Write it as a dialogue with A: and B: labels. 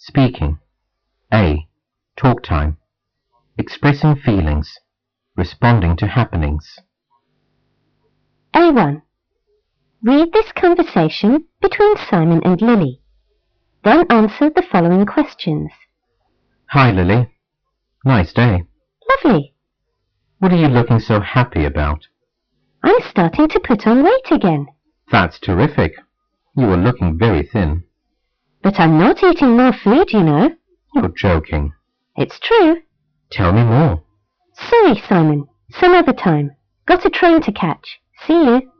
A: Speaking. A. Talk time. Expressing feelings. Responding to happenings.
B: A1. Read this conversation between Simon and Lily. Then answer the following questions.
A: Hi, Lily. Nice day.
B: Lovely.
A: What are you looking so happy about?
B: I'm starting to put on weight again.
A: That's terrific. You are looking very thin.
B: But I'm not eating more food, you know.
A: You're joking.
B: It's true.
A: Tell me more.
B: Sorry, Simon. Some other time. Got a train to catch. See you.